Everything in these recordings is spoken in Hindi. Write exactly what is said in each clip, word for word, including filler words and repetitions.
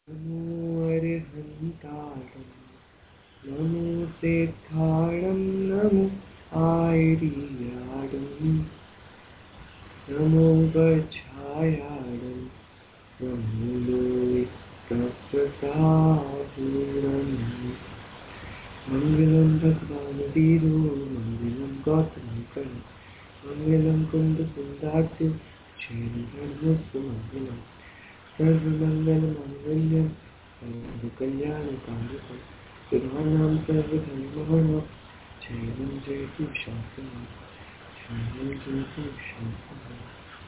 नमो अरिहन्तारं नमो तेत्थारं नमो आयर्याडं नमो गच्छायाडं नमो लोकप्रसादं मङ्गलं भगवान् वीरो मङ्गलं गौतमकं मङ्गलं कुन्दकुन्दार्थ क्षेमधर्मस्तु मङ्गलम् सर्वमङ्गलमाङ्गल्यं सर्वकल्याणकारिकं शुभानां सर्वधर्माणां जयं जयतु शान्तिः जयं जयतु शान्तिः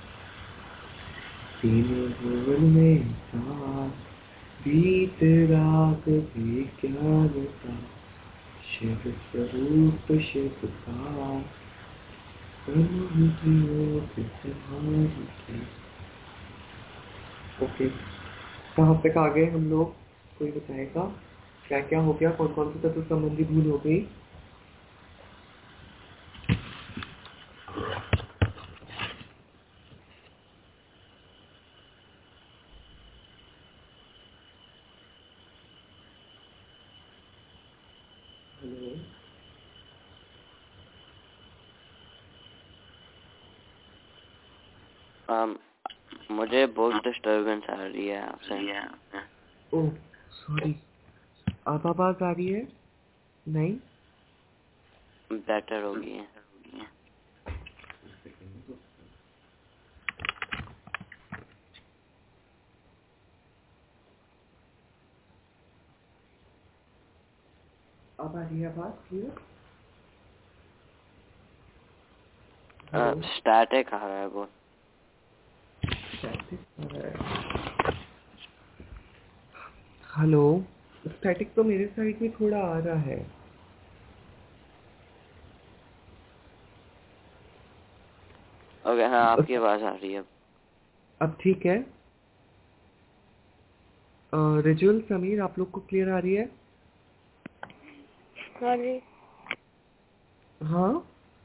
तीनों भुवन में साथ वीतराग विज्ञान का शिव स्वरूप शिव का ब्रह्मज्ञोत समाधि की। ओके, कहाँ तक आ गए हम लोग? कोई बताएगा क्या क्या हो गया? कौन कौन सी तत्व संबंधी भूल हो गई? हेलो, um, मुझे बहुत डिस्टर्बेंस आ रही है आपसे। ओह सॉरी, अब आवाज आ रही है? नहीं, बेटर होगी है। अब आ रही है आवाज क्लियर? स्टैटिक आ रहा है वो। हेलो, स्टैटिक तो मेरे साइड में थोड़ा आ रहा है। ओके, हाँ आपकी आवाज आ रही है। अब ठीक है। रिजुअल समीर, आप लोग को क्लियर आ रही है? हाँ जी। हाँ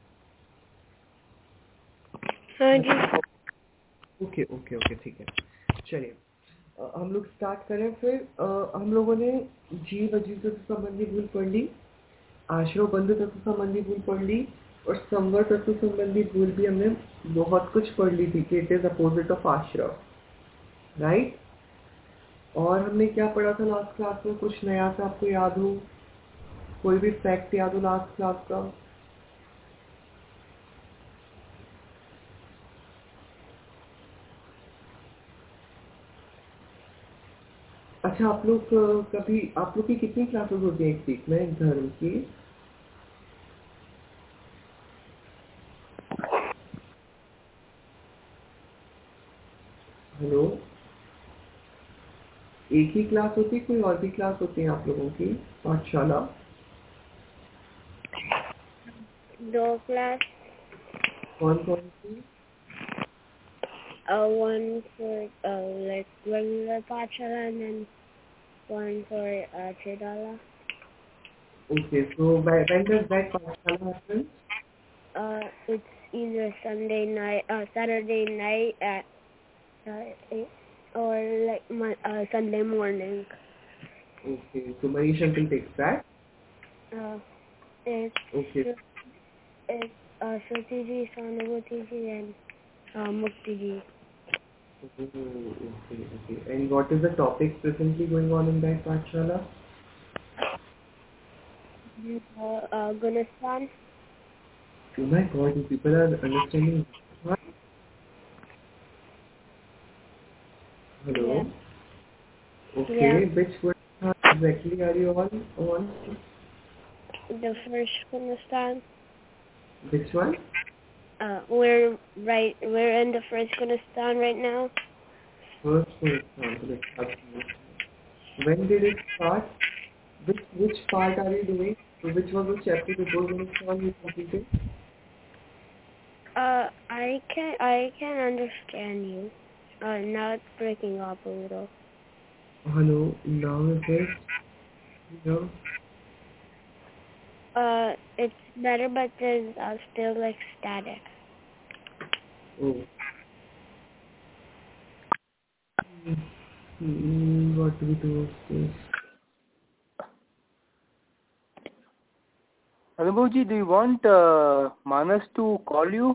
हाँ जी। ओके ओके ओके ठीक है, चलिए अ, हम लोग स्टार्ट करें फिर। आ, हम लोगों ने जीव अजीव तत्व संबंधी भूल पढ़ ली, आश्रव बंधु तत्व संबंधी भूल पढ़ ली, और संवर तत्व संबंधी भूल भी हमने बहुत कुछ पढ़ ली थी कि इट इज अपोजिट ऑफ आश्रव, राइट। और हमने क्या पढ़ा था लास्ट क्लास में? कुछ नया सा आपको याद हो? कोई भी फैक्ट याद हो लास्ट क्लास का? अच्छा, आप लोग अ, कभी आप लोग की कितनी क्लासेस होती हैं एक वीक में धर्म की? हेलो, एक ही क्लास होती है, कोई और भी क्लास होती है आप लोगों की पाठशाला? दो क्लास, कौन कौन सी? uh, one for uh, like regular Pachala and then one for uh, Chidala. Okay, so when when does that पाठशाला happen? Uh, it's either Sunday night, uh, Saturday night at uh, eight, or like my, uh, Sunday morning. Okay, so Manish uncle takes that. Uh, it's Okay. it's uh, Shruti ji, Sanubuti ji, and uh, Mukti ji. Oh, okay, okay. And what is the topic presently going on in that पाठशाला? Uh, uh, Gulistan. Oh my God, you people are understanding. What? Hello. Yeah. Okay, Yeah. which one exactly are you on? On The first Gulistan. which one? Uh, we're right. We're in the first Gulistan right now. First one. Let's start. When did it start? Which which part are you doing? So which was the chapter before Gulistan you completed? Uh, I can I can understand you. Uh, now it's breaking up a little. Hello, now is it? No. Uh, it's better, but there's uh, still like static. Oh. Hmm. what do we do? Okay. Anubhavji, do you want uh, Manas to call you?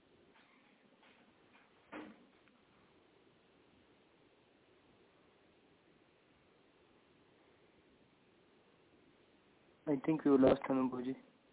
I think we lost Anubhavji.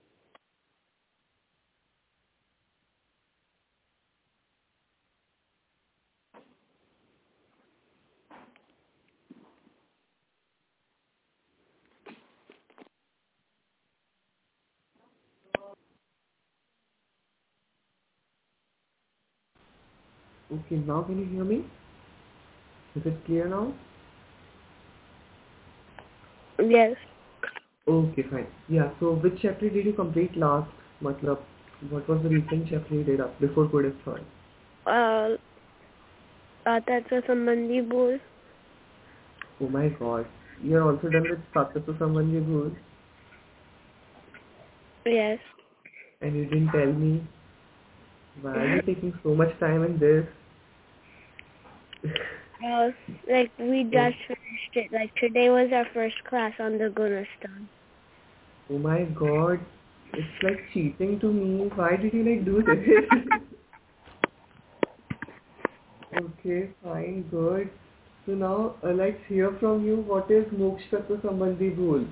Okay, now can you hear me? Is it clear now? Yes. Okay, fine. Yeah, so which chapter did you complete last? Matlab, what was the recent chapter you did up before Code of Thought? Uh, Tatva Sambandhi Bhul. Oh my god. You're also done with Sattva Sambandhi Bhul Yes. and you didn't tell me. Why are you taking so much time in this? Uh, like we just finished it. Like today was our first class on the Gunastan. Oh my god. It's like cheating to me. Why did you like do this? Okay, fine, good. So now uh, let's hear from you. What is Moksha Tattva Sambandhi Bhul?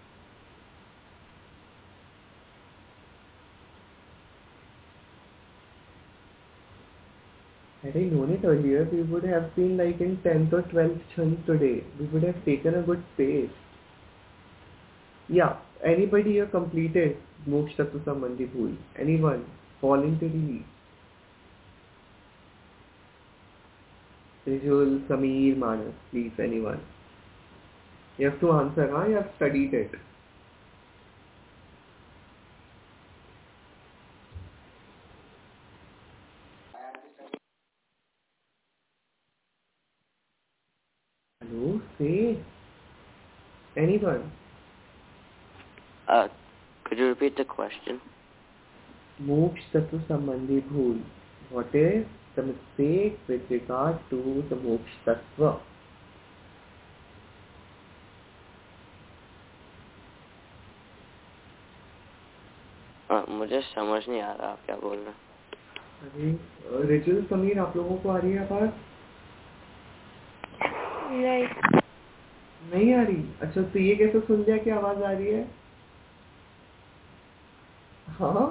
Had I known it earlier, we would have been like in tenth or twelfth chunk today. We would have taken a good pace. Yeah, anybody here completed Moksha Tattva Sambandhi Bhul? Anyone? Voluntarily? Rijul, Sameer, Manas, please, anyone. You have to answer, huh? You have studied it. Hello, say. Anyone? Uh, could you repeat the question? Moksha Tattva Sambandhi Bhul. What is the mistake with regard to the Moksha Tattva? Uh, मुझे समझ नहीं आ रहा आप क्या बोल रहे हैं. अरे रिजुल, समीर, आप लोगों को आ रही है आवाज? नहीं. नहीं आ रही? अच्छा, तो ये कैसे सुन लिया कि आवाज आ रही है? हाँ,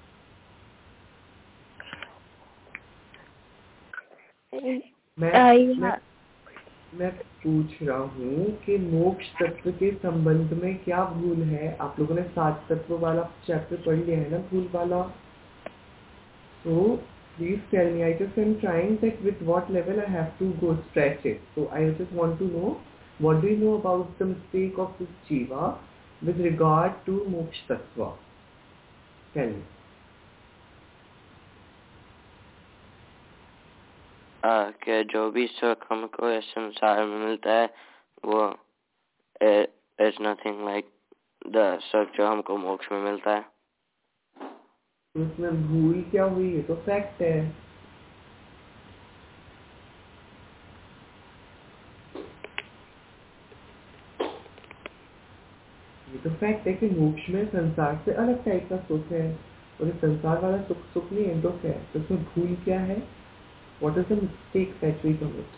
मैं Uh, मैं yeah. मैं पूछ रहा हूँ कि मोक्ष तत्व के संबंध में क्या भूल है? आप लोगों ने सात तत्व वाला चैप्टर पढ़ लिया है ना, भूल वाला? So please tell me. I just am trying that with what level I have to go stretch it. So I just want to know, what do you know about the mistake of this jiva with regard to moksha tattva? Tell me. Uh, कि जो भी सुख हमको इस संसार में मिलता है वो is nothing like the सुख जो हमको मोक्ष में मिलता है. तो इसमें भूल क्या हुई? ये तो फैक्ट है. ये तो फैक्ट है कि मोक्ष में संसार से अलग टाइप का सुख है और इस संसार वाला सुख सुख नहीं है, दुख है. तो इसमें भूल क्या है? What is the mistake that we commit?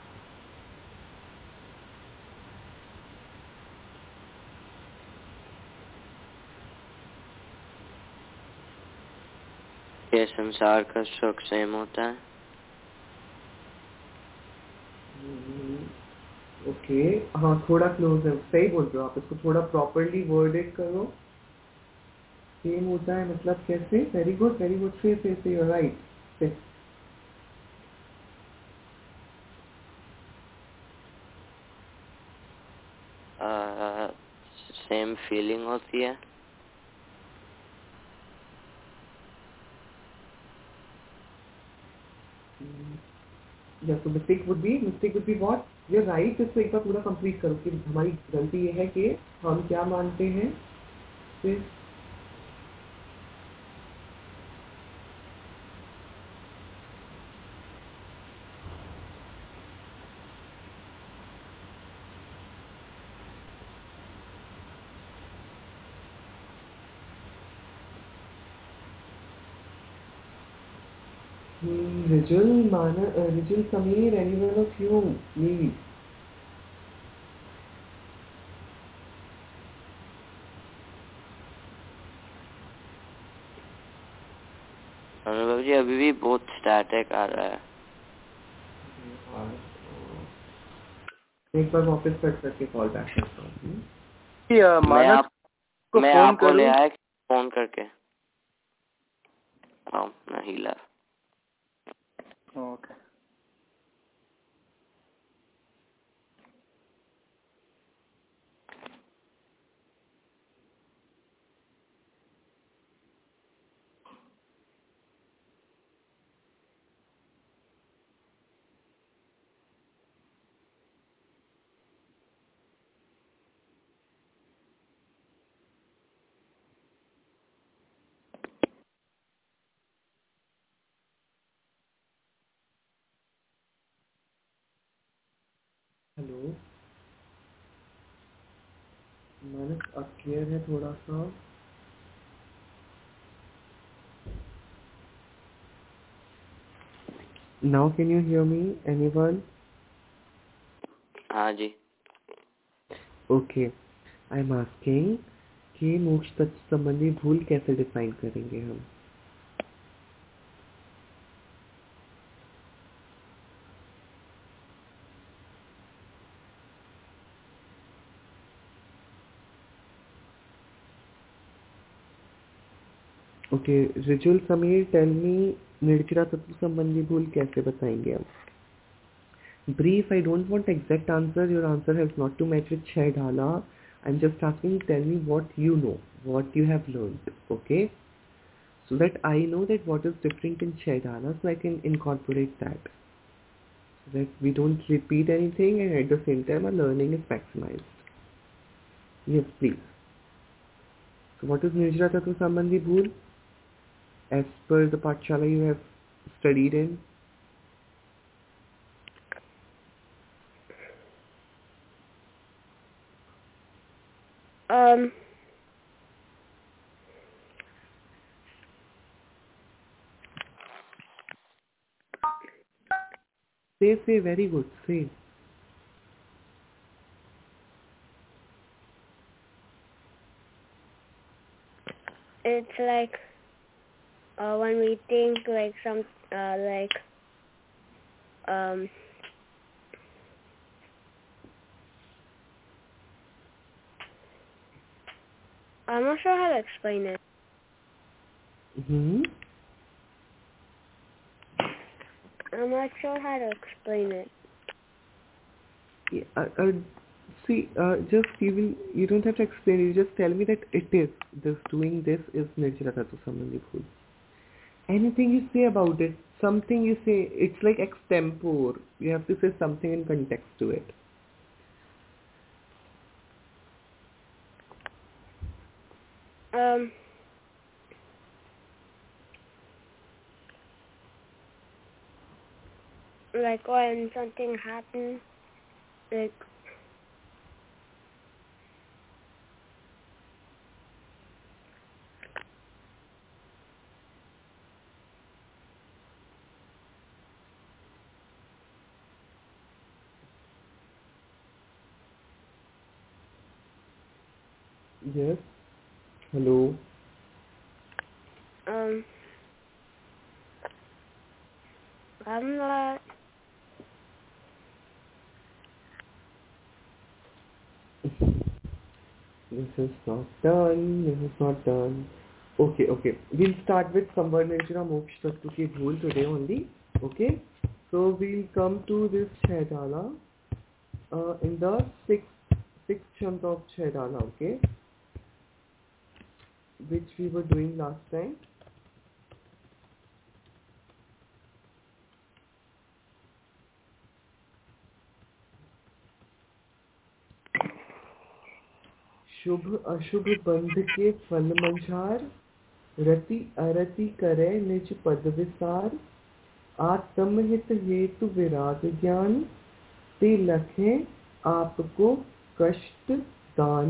ये संसार का सुख सेम होता है. ओके, हाँ, थोड़ा क्लोज है. सही बोल रहे हो आप. इसको थोड़ा प्रॉपरली वर्डेड करो. सेम होता है मतलब कैसे? Very good, very good. से से से यू राइट. सेम फीलिंग होती है. या तो mistake would be mistake would be what? You write. इसको एक बार पूरा कंप्लीट करो कि हमारी गलती ये है कि हम क्या मानते हैं. फिर Hmm, Rijal, Mana, uh, Rijal, Sameer, any one of you, please. अनुभव जी अभी भी बहुत स्टैटिक आ रहा है. और, एक बार वापस कट करके कॉल बैक करता हूँ. कि, अ, मैं मानस आप को मैं फोन आपको ले करूं? आया फोन करके. हाँ नहीं ला. ओके. हेलो मानस, अब क्लियर है थोड़ा सा? Now can you hear me? Anyone? हाँ जी. Okay. I'm asking कि मोक्ष तत्व संबंधी भूल कैसे डिफाइन करेंगे हम? Okay, Rijul, Sameer, tell me निर्जरा तत्व संबंधी भूल कैसे बताएंगे हम? Brief, I don't want exact answer. Your answer has not to match with Chai Dhala. I'm just asking, tell me what you know, what you have learned, okay? So that I know that what is different in Chai Dhala, so I can incorporate that. So that we don't repeat anything and at the same time our learning is maximized. Yes, please. So what is Nirjara Tattva Sambandhi Bhool? As per the Pathshala you have studied in? Um, Say, say, very good, say. it's like uh, when we think like some uh, like um I'm not sure how to explain it. Mm-hmm. I'm not sure how to explain it. Yeah, uh, uh, see, uh, just you will, you don't have to explain. You just tell me that it is this doing this is Nirjara Tattva Sambandhi Bhool. Anything you say about it, something you say, it's like extempore. You have to say something in context to it. Um, like when something happens, like Yes. Hello. um, I'm not. This is not done. This is not done. Okay, okay. We'll start with Samvarneshwara Moksha Tattva ki bhool today only. Okay. So we'll come to this Chaitala uh, in the sixth sixth chunk of Chaitala. Okay, which we were doing last time. शुभ अशुभ बंध के फल मंझार, रति अरति करे निज पद विसार, आत्महित हेतु विराग ज्ञान, ते लखें आपको कष्ट दान.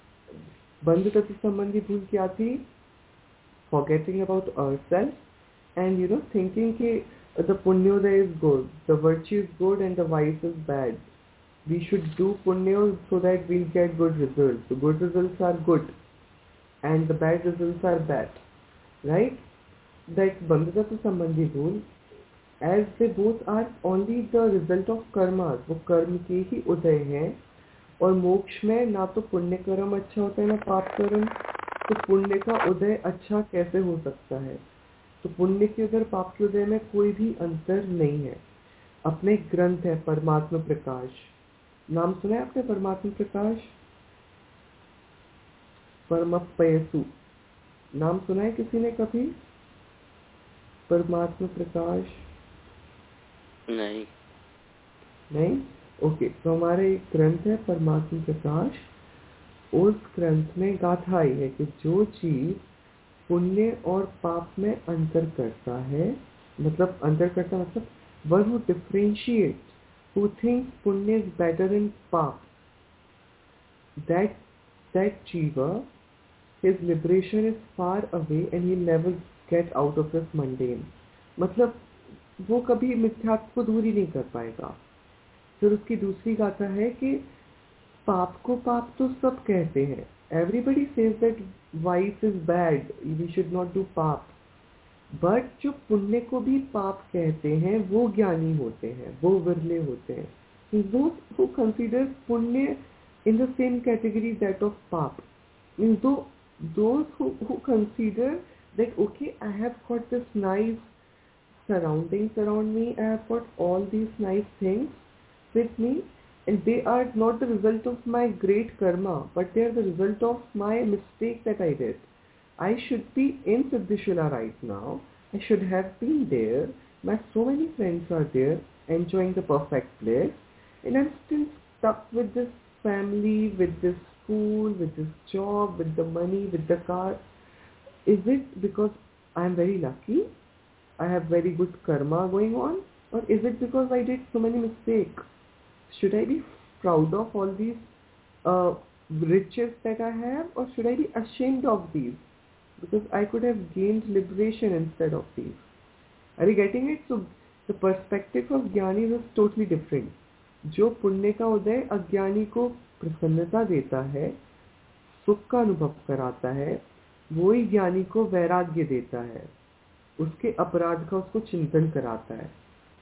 बंध तत्व संबंधी भूल क्या थी? Forgetting about ourselves and you know thinking कि the punyodaya is good, the virtue is good and the vice is bad. We should do punya so that we'll get good results. The good results are good and the bad results are bad, right? That bandhatattva sambandhi rule, as they both are only the result of karma, वो कर्म के ही उदय हैं. और मोक्ष में ना तो पुण्य कर्म अच्छा होता है ना पाप कर्म, तो पुण्य का उदय अच्छा कैसे हो सकता है? तो पुण्य के उदय पाप के उदय में कोई भी अंतर नहीं है. अपने ग्रंथ है परमात्मा प्रकाश, नाम सुना है आपने परमात्मा प्रकाश? परमपयसु नाम सुना है किसी ने कभी? परमात्मा प्रकाश नहीं नहीं. ओके, तो हमारे एक ग्रंथ है परमात्मा प्रकाश. उस ग्रंथ में गाथा आई है कि जो जीव पुण्य और पाप में अंतर करता है, मतलब अंतर करता मतलब one who differentiate, who thinks पुण्य इज बेटर इन पाप, that that jiva, his liberation is far away and he'll never get out of this mundane. मतलब वो कभी मिथ्यात्व को दूर ही नहीं कर पाएगा. फिर उसकी दूसरी गाथा है कि पाप को पाप तो सब कहते हैं. Everybody says that vice is bad, we should not do पाप. बट जो पुण्य को भी पाप कहते हैं वो ज्ञानी होते हैं, वो विरले होते हैं. Those who consider पुण्य in the same category that of पाप, means though those who, who consider that okay, I have got this nice surroundings around me, I have got all these nice things with me, and they are not the result of my great karma, but they are the result of my mistake that I did. I should be in Siddhishula right now. I should have been there. My so many friends are there enjoying the perfect bliss, and I'm still stuck with this family, with this school, with this job, with the money, with the car. Is it because I'm very lucky? I have very good karma going on? Or is it because I did so many mistakes? Should I be proud of all these uh, riches that I have, or should I be ashamed of these? Because I could have gained liberation instead of these. Are you getting it? So the perspective of ज्ञानी is totally different. जो पुण्य का उदय अज्ञानी को प्रसन्नता देता है, सुख का अनुभव कराता है, वो ही ज्ञानी को वैराग्य देता है, उसके अपराध का उसको चिंतन कराता है.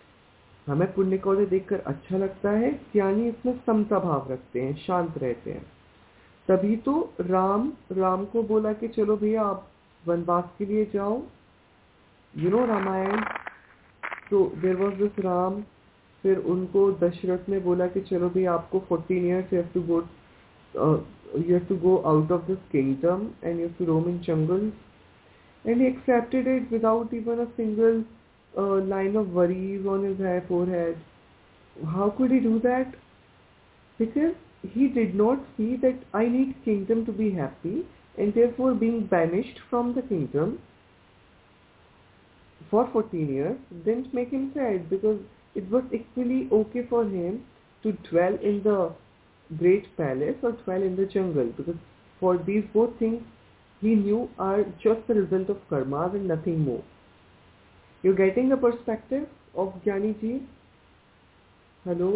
हमें पुण्य का उदय देखकर अच्छा लगता है, ज्ञानी इसमें समता भाव रखते हैं, शांत रहते हैं. तभी तो राम राम को बोला कि चलो भैया आप वनवास के लिए जाओ. You know Ramayana. तो देयर वाज दिस राम. फिर उनको दशरथ ने बोला कि चलो भैया आपको fourteen years you have to go you have to go out of this kingdom and you have to roam in jungle. And he accepted it without even a single line of worries on his hair forehead. How could he do that? Because he did not see that I need kingdom to be happy, and therefore being banished from the kingdom for fourteen years didn't make him sad, because it was equally okay for him to dwell in the great palace or dwell in the jungle, because for these both things he knew are just the result of karmas and nothing more. You getting the perspective of Jnani ji? Hello?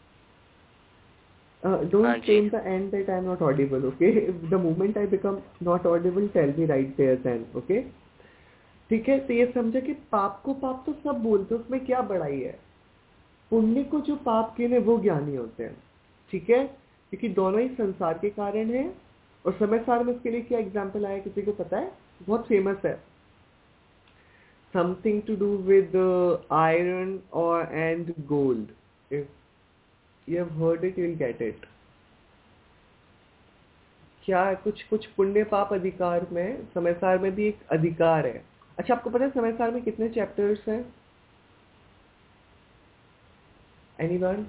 Uh, don't say in the end that I am not audible, okay? The moment I become not audible, tell me right there then, okay? ठीक है. तो ये समझे कि पाप को पाप तो सब बोलते हैं, उसमें क्या बड़ाई है. पुण्य को जो पाप के लिए वो ज्ञानी होते हैं, ठीक है, क्योंकि दोनों ही संसार के कारण हैं. और समय सार में इसके लिए क्या एग्जाम्पल आया, किसी को पता है? बहुत फेमस है. Something to do with uh, iron or and gold. If you have heard it, you will get it. क्या कुछ कुछ पुण्य पाप अधिकार में समय सार में भी एक अधिकार है. अच्छा, आपको पता है समय सार में कितने चैप्टर्स हैं? Anyone?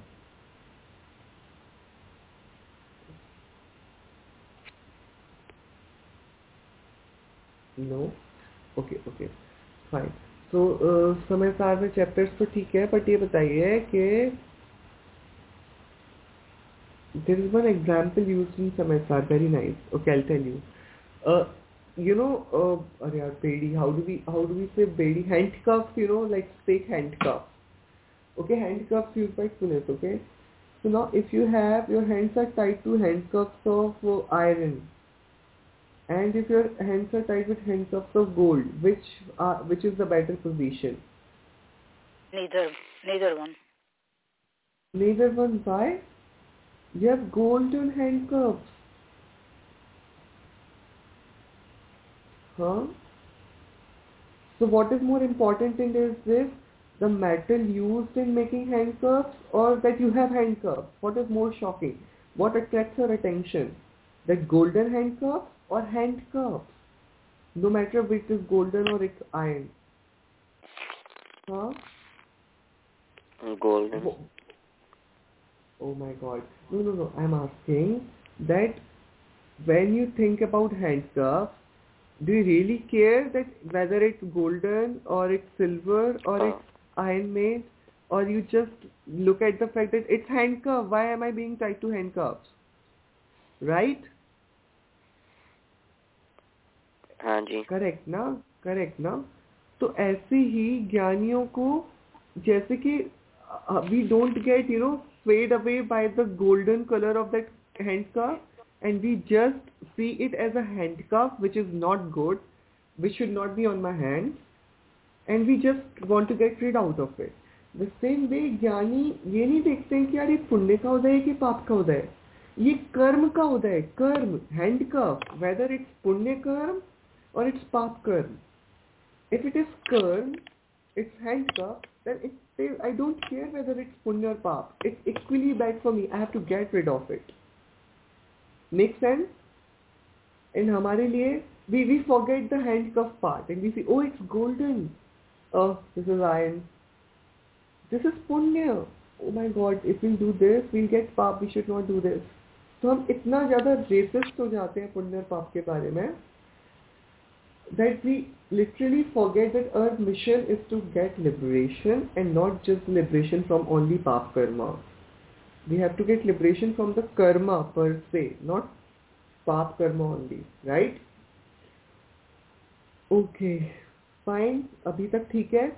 No? Okay, okay. Fine. तो समय सार में चैप्टर्स तो ठीक है, बट ये बताइए कि there is one example used in Samaysar, very nice. Okay, I will tell you. you know, uh, अरे यार बेड़ी, how do we how do we say बेड़ी? Handcuffs, you know, like take handcuffs. Okay, handcuffs used by police. Okay, so now if you have your hands are tied to handcuffs of uh, iron, and if your hands are tied with handcuffs of gold, which uh, which is the better position? Neither, neither one. Neither one. Why? You have golden handcuffs. Huh? So what is more important in this, this the metal used in making handcuffs, or that you have handcuffs? What is more shocking? What attracts your attention? That golden handcuffs or handcuffs? No matter which is golden or it's iron. Huh? Golden. Wo- Oh my god. No, no, no. I'm asking that when you think about handcuffs, do you really care that whether it's golden or it's silver or Oh, it's iron made, or you just look at the fact that it's handcuff? Why am I being tied to handcuffs? Right? हाँ जी. करेक्ट ना, करेक्ट ना. तो ऐसे ही ज्ञानियों को, जैसे कि we don't get you know swayed away by the golden color of that handcuff, and we just see it as a handcuff which is not good, which should not be on my hand, and we just want to get rid out of it. The same way ज्ञानी ये नहीं देखते हैं कि यार ये पुण्य का उदय है कि पाप का उदय है, ये कर्म का उदय है. कर्म, handcuff, whether it's पुण्य कर्म or it's pap karma. If it is karma, it's handcuff, then it, I don't care whether it's punya or pap. It's equally bad for me. I have to get rid of it. Make sense? And हमारे लिए, we we forget the handcuff part and we say, oh, it's golden. Oh, this is iron. This is punya. Oh my God, if we do this, we'll get pap. We should not do this. तो हम इतना ज़्यादा racist हो जाते हैं पुण्य और पाप के बारे में, that we literally forget that our mission is to get liberation, and not just liberation from only pap karma. We have to get liberation from the karma per se, not pap karma only, right? Okay, fine. अभी तक ठीक है?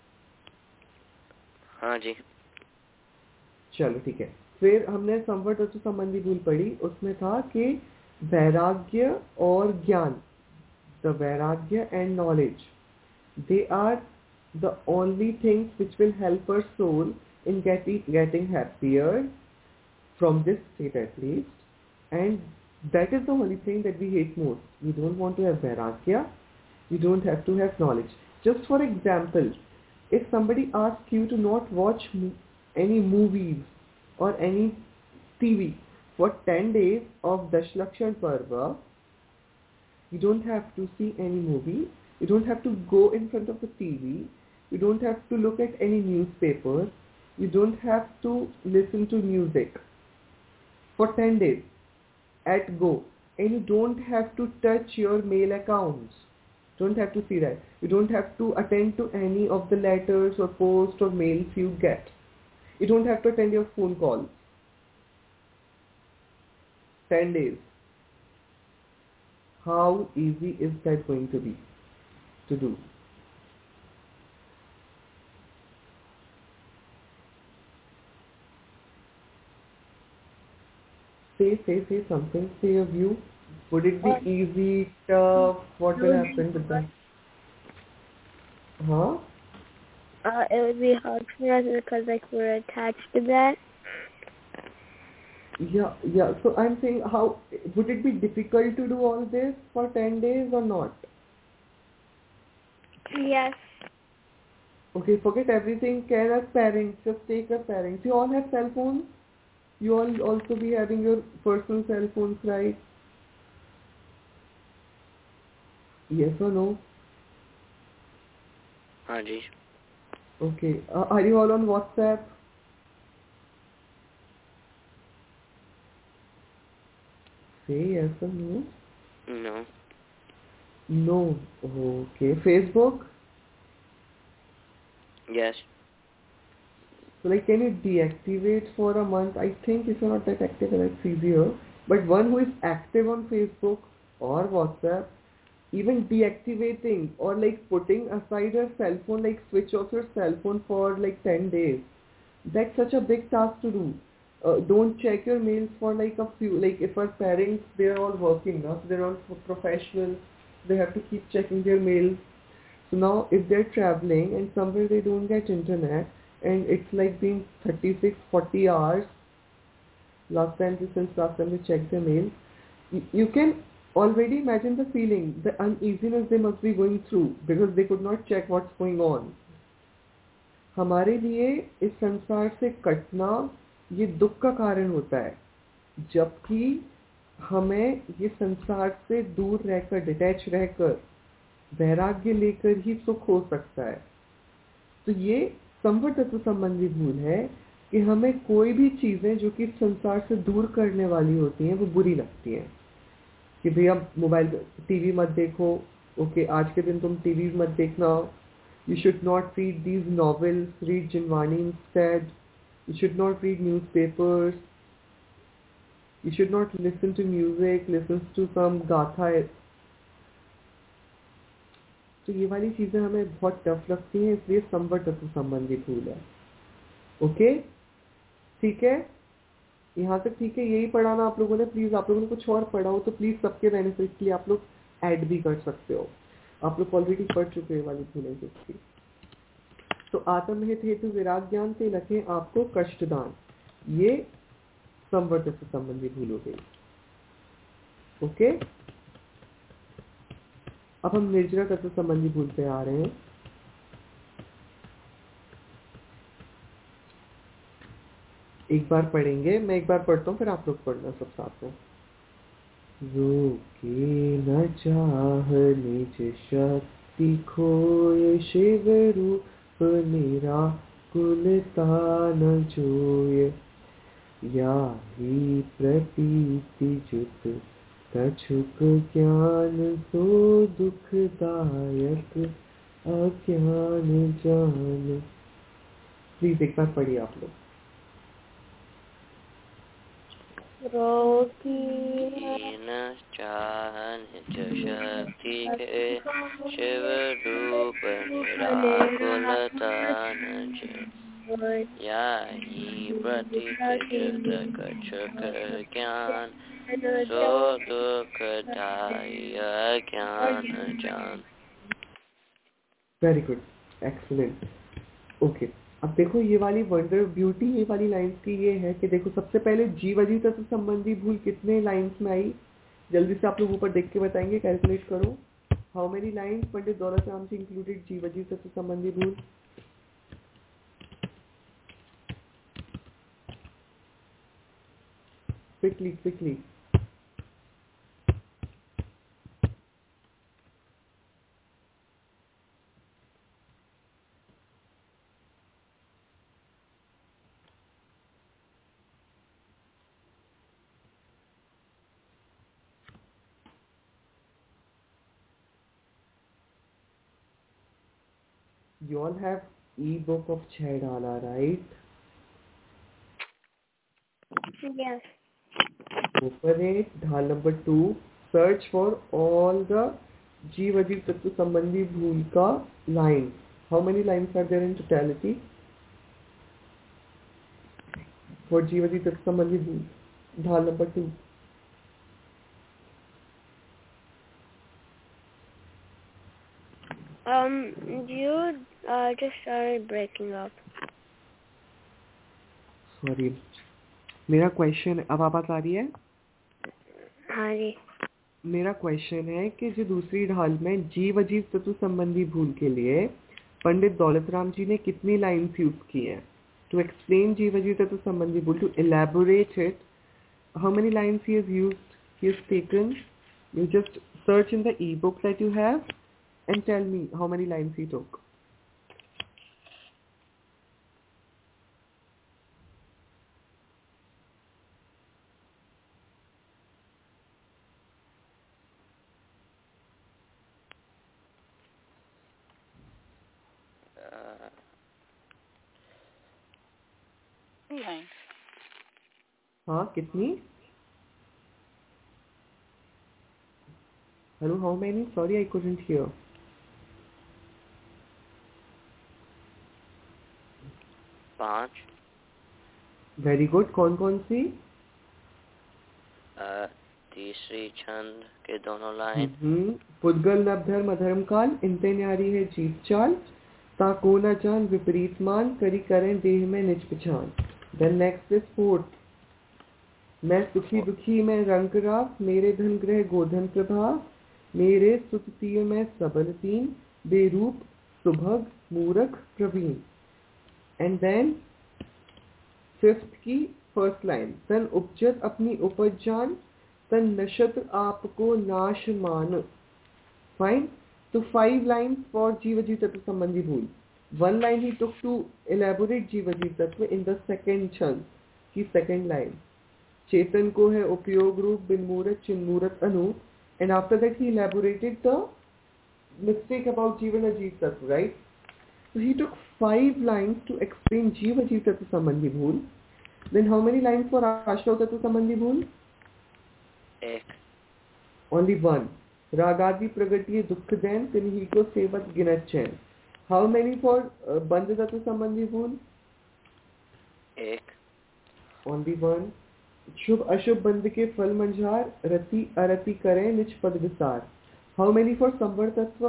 हाँ जी. चलो ठीक है. फिर हमने संवट रचु संबंधी भूल पढ़ी. उसमें था कि वैराग्य और ज्ञान, the vairagya and knowledge, they are the only things which will help our soul in getting getting happier from this state at least, and that is the only thing that we hate most. We don't want to have vairagya, we don't have to have knowledge. Just for example, if somebody asks you to not watch mo- any movies or any T V for ten days of Dashlakshan Parva, you don't have to see any movie, you don't have to go in front of the T V, you don't have to look at any newspaper, you don't have to listen to music for ten days at go, and you don't have to touch your mail accounts, don't have to see that, you don't have to attend to any of the letters or post or mails you get, you don't have to attend your phone calls. ten days. How easy is that going to be to do? Say, say, say something. Say your view. Would it be easy, tough? What will happen with that? Huh? Uh, it would be hard for us because like we're attached to that. Yeah, yeah. So I'm saying, how would it be difficult to do all this for ten days or not? Yes. Okay, forget everything. Care as parents, just take as parents. You all have cell phones. You all also be having your personal cell phones, right? Yes or no? हाँ जी. Okay. Uh, are you all on WhatsApp? Say yes or no? No. No. Okay. Facebook? Yes. So like, can you deactivate for a month? I think if you're not that active, that's easier. But one who is active on Facebook or WhatsApp, even deactivating or like putting aside your cell phone, like switch off your cell phone for like ten days. That's such a big task to do. Uh, don't check your mails for like a few, like if our parents, they're all working now, so they're all pro- professionals, they have to keep checking their mails. So now if they're traveling and somewhere they don't get internet and it's like being thirty-six, forty hours last time they, since last time they checked their mail, you, you can already imagine the feeling, the uneasiness they must be going through because they could not check what's going on. हमारे लिए इस संसार से कटना ये दुख का कारण होता है, जबकि हमें ये संसार से दूर रहकर, डिटैच रहकर, वैराग्य लेकर ही सुख हो सकता है. तो ये संवर तत्व संबंधी भूल है कि हमें कोई भी चीजें जो कि संसार से दूर करने वाली होती हैं वो बुरी लगती हैं. कि भैया मोबाइल टीवी मत देखो, ओके आज के दिन तुम टीवी मत देखना, you should not read these novels, read Jinwani instead, you should not read newspapers, you should not listen to music, listen to some गाथा. तो ये वाली चीजें हमें बहुत टफ लगती हैं, इसलिए संवर तत्व संबंधी भूल है. ओके ठीक है, यहाँ तक ठीक है. यही पढ़ाना आप लोगों ने. प्लीज आप लोगों ने कुछ और पढ़ा हो तो प्लीज सबके बेनिफिट के लिए आप लोग ऐड भी कर सकते हो. आप लोग ऑलरेडी पढ़ चुके हैं वाली भूलें जिसकी. तो आत्महित हेतु विराग ज्ञान से लखे आपको कष्टदान, ये संवर तत्व संबंधी भूल हो गई. ओके, अब हम निर्जरा तत्व संबंधी भूल पे आ रहे हैं. एक बार पढ़ेंगे, मैं एक बार पढ़ता हूँ फिर आप लोग पढ़ना सब साथ में. रोके न चाह निज शक्ति खोए, शिव रूप निराकुलता न जोय, या ही प्रतीति जुत कछुक ज्ञान, सो दुखदायक अज्ञान जान. प्लीज एक बार पढ़िए आप लोग. रोकीन चाह निज शक्ति के, शिव रूप निराकुलता न जोय, या ही प्रतिष्ठित कछुक ज्ञान, सो दुखदायक अज्ञान जान. Very good, excellent. ओके, अब देखो ये वाली वंडर ब्यूटी ये वाली लाइंस की ये है कि देखो सबसे पहले जीव अजीव तत्व संबंधी भूल कितने लाइंस में आई, जल्दी से आप लोग ऊपर देख के बताएंगे. कैलकुलेट करो, how many lines Pandit Daulat Ram ji included जीव अजीव तत्व संबंधी भूल. Quickly quickly. You all have e-book of Chaidala, right? Yes. Open it, dhal number two. Search for all the Jeev Ajeev Tattva Sambandhi Bhool ka lines. How many lines are there in totality? For Jeev Ajeev Tattva Sambandhi Bhool. Dhal number two. Um, you uh, just started breaking up. Sorry. मेरा क्वेश्चन अब आवाज आ रही है. हाँ जी. मेरा क्वेश्चन है कि जो दूसरी ढाल में जीव अजीव तत्व संबंधी भूल के लिए पंडित दौलत राम जी ने कितनी लाइन्स यूज की हैं टू एक्सप्लेन जीव अजीव तत्व संबंधी भूल, to elaborate it. How many lines he has used, he has taken. You just search in the ebook that you have and tell me how many lines he took. Uh, lines. हाँ कितनी? Hello, how many? Sorry, I couldn't hear. पांच. Very good. कौन कौन सी? uh, तीसरी छंद के दोनों लाइन. हम्म पुद्गल नवधर्म अधर्म काल इंते न्यारी है जीत चाल ताको न जान विपरीत मान करी करें देह में निज पहचान. Then next is fourth. मैं सुखी दुखी में रंग राग मेरे धन ग्रह गोधन प्रभाव मेरे सुततीय में सबल तीन बेरूप सुभग मूरख प्रवीण. एंड देन फिफ्थ की फर्स्ट लाइन. तन उपजत अपनी उपज जान तन नशत आपको नाश मान. फाइन. तो फाइव लाइन फॉर जीव जीव तत्व संबंधी भूल. One line he took to elaborate जीव जीव तत्व इन द सेकेंड छंद की सेकेंड लाइन. चेतन को है उपयोग रूप बिनमूरत चिन्मूरत अनु. And after that he elaborated the mistake about जीवन अजीव तत्व, right? So he took five lines to explain जीव अजीव तत्व संबंधी भूल. Then how many lines for आश्रव तत्व संबंधी भूल? एक. Only one. रागादि प्रगति दुख दैन तिन्ही को सेवत गिनत चैन. How many for uh, बंध तत्व संबंधी भूल? एक. Only one. शुभ अशुभ बंध के फल मंझार रति अरति करें निज पद विसार. How many for संवर तत्व?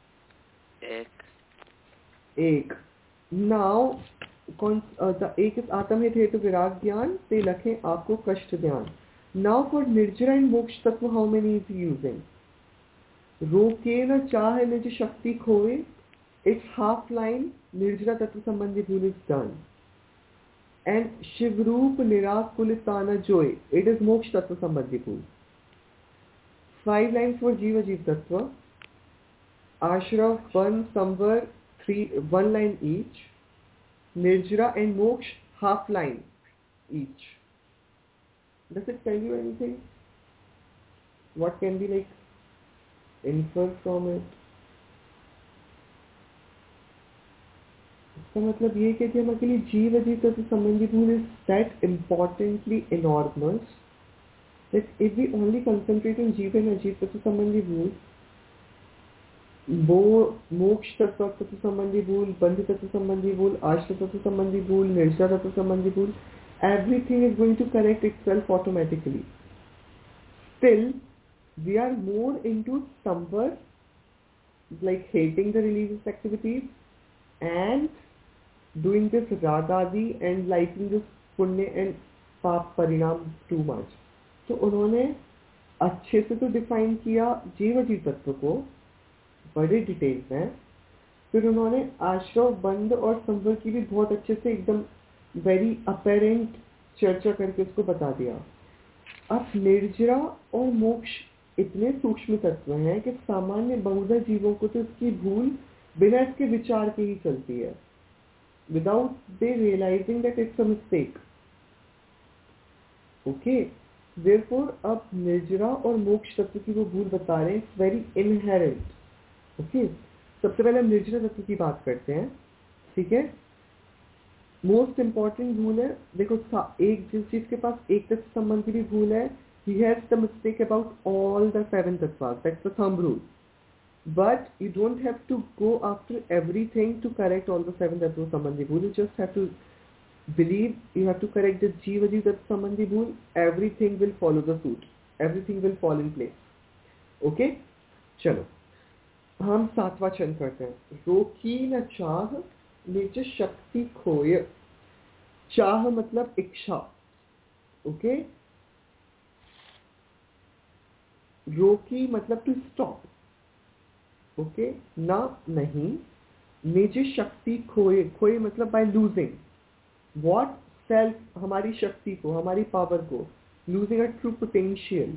एक. एक. Now कौन द एक इस आत्महित हेतु विराग ज्ञान ते लखें आपको कष्ट ध्यान. Now for निर्जरा एंड मोक्ष तत्व how many is he using? रोके न चाह निज शक्ति खोए. It's half line. निर्जरा तत्व संबंधी भूल is done. And शिवरूप निराकुलिताना Joy. It is मोक्ष तत्व संबंधी भूल. Five lines for जीव जीव तत्व. आश्रव वन संवर three one line each. Nirjara and moksha half line each. Does it tell you anything? What can be like inferred from it? इसका मतलब ये कि हम अकेले जीव अजीव तत्व संबंधी भूल is that importantly enormous that if we only concentrate on जीव and अजीव तत्व संबंधी भूल, वो मोक्ष तत्व तत्व संबंधी भूल, बंध तत्व संबंधी भूल, आश्रय तत्व संबंधी भूल, निर्जरा तत्व संबंधी भूल, everything is going to correct itself automatically. Still, we are more into samvar, like hating the religious activities and doing this ragadi and liking this punya and पाप परिणाम too much. तो उन्होंने अच्छे से तो डिफाइन किया जीव जीव तत्व को बड़े डिटेल में. फिर उन्होंने आश्रव बंध और संवर की भी बहुत अच्छे से एकदम वेरी अपेरेंट चर्चा करके उसको बता दिया. अब निर्जरा और मोक्ष इतने सूक्ष्म तत्व हैं कि सामान्य बहुधा जीवों को तो इसकी भूल बिना इसके विचार के ही चलती है, without they realizing that it's a mistake. Okay, therefore अब निर्जरा और मोक्ष तत्व की वो भूल बता रहे हैं. It's very inherent. ओके, सबसे पहले हम निर्जरा तत्व की बात करते हैं. ठीक है, मोस्ट इंपॉर्टेंट भूल है. देखो, एक जिस चीज के पास एक तत्व संबंधी भी भूल है, he has the mistake about all the seven tattvas. That's the thumb rule. But you don't have to go after everything to correct all the seven tattva sambandhi bhul. You just have to believe, you have to correct the jiva jiva tattva sambandhi bhul. Everything will follow the suit. Everything will fall in place. Okay? चलो, हम सातवां चरण करते हैं. रोकी न चाह निज शक्ति खोय. चाह मतलब इच्छा. ओके, रोकी मतलब टू स्टॉप. ओके, ना नहीं. निज शक्ति खोए. खोए मतलब बाय लूजिंग व्हाट? सेल्फ, हमारी शक्ति को, हमारी पावर को. Losing a true potential.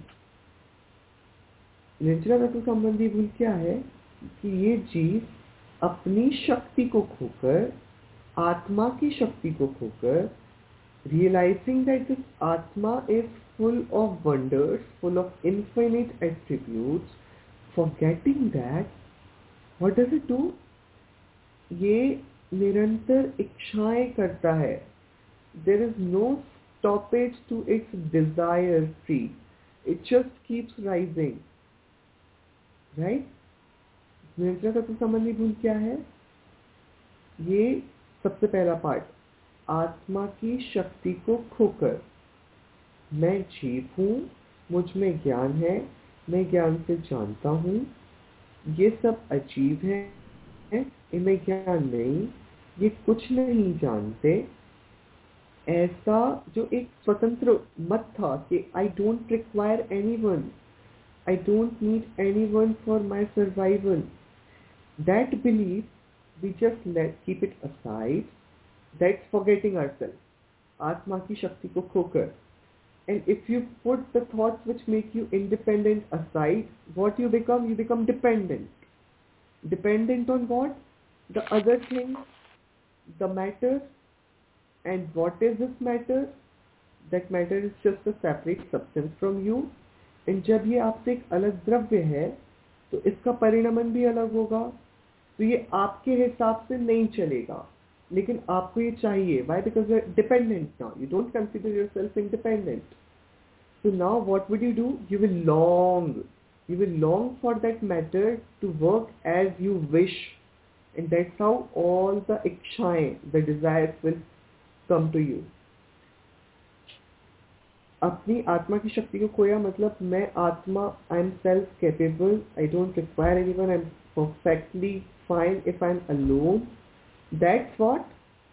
निर्जरा तत्व संबंधी भूल क्या है कि ये जीव अपनी शक्ति को खोकर, आत्मा की शक्ति को खोकर, realizing that this Atma is full of wonders, full of infinite attributes, forgetting that, what does it do? ये निरंतर इच्छाएं करता है. There is no stoppage to its desire free. It just keeps rising. Right. निर्जरा तत्व संबंधी भूल क्या है? ये सबसे पहला पार्ट, आत्मा की शक्ति को खोकर। मैं जीव हूँ, मुझ में ज्ञान है, मैं ज्ञान से जानता हूँ, ये सब अजीब है, इनमें ज्ञान नहीं, ये कुछ नहीं जानते। ऐसा जो एक स्वतंत्र मत था कि I don't require anyone, I don't need anyone for my survival, that belief we just let keep it aside. That's forgetting ourselves. आत्मा की शक्ति को खोकर. And if you put the thoughts which make you independent aside, what you become? You become dependent. Dependent on what? The other thing, the matter. And what is this matter? That matter is just a separate substance from you. And जब ये आपसे एक अलग द्रव्य है, तो इसका परिणामन भी अलग होगा. तो ये आपके हिसाब से नहीं चलेगा, लेकिन आपको ये चाहिए. Why? Because you're dependent now. You don't consider yourself independent. So now what would you do? You will long. You will long for that matter to work as you wish. And that's how all the ikshaएं, the desires will come to you. अपनी आत्मा की शक्ति को खोया मतलब मैं आत्मा, I am self capable, I don't require anyone, I am perfectly fine if I am alone. That's what?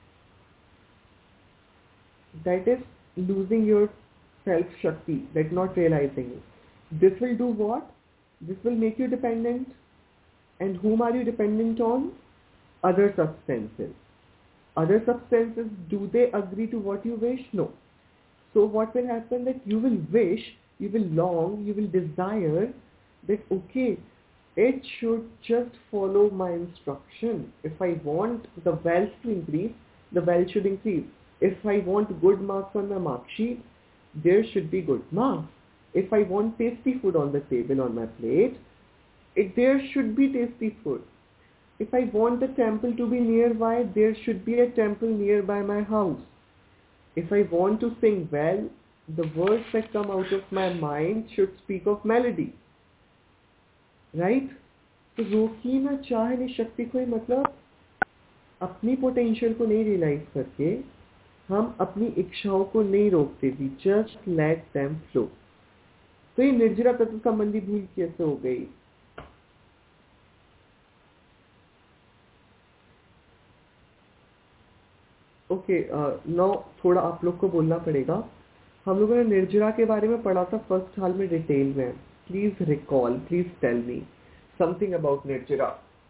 That is losing your self shakti, that not realizing it. This will do what? This will make you dependent. And whom are you dependent on? Other substances. Other substances, do they agree to what you wish? No. So what will happen? That you will wish, you will long, you will desire that okay, it should just follow my instruction. If I want the wealth to increase, the wealth should increase. If I want good marks on my mark sheet, there should be good marks. If I want tasty food on the table on my plate, it, there should be tasty food. If I want the temple to be nearby, there should be a temple nearby my house. If I want to sing well, the words that come out of my mind should speak of melody. Right? तो रोकी ना चाहे नहीं शक्ति को, मतलब अपनी पोटेंशियल को नहीं रियलाइज करके हम अपनी इच्छाओं को नहीं रोकते. We just let them flow. तो ये निर्जरा तत्व संबंधी भूल कैसे हो गई? ओके, नो थोड़ा आप लोग को बोलना पड़ेगा. हम लोगों ने निर्जरा के बारे में पढ़ा था फर्स्ट हाल में डिटेल में. Please recall, please tell me something about निर्जरा.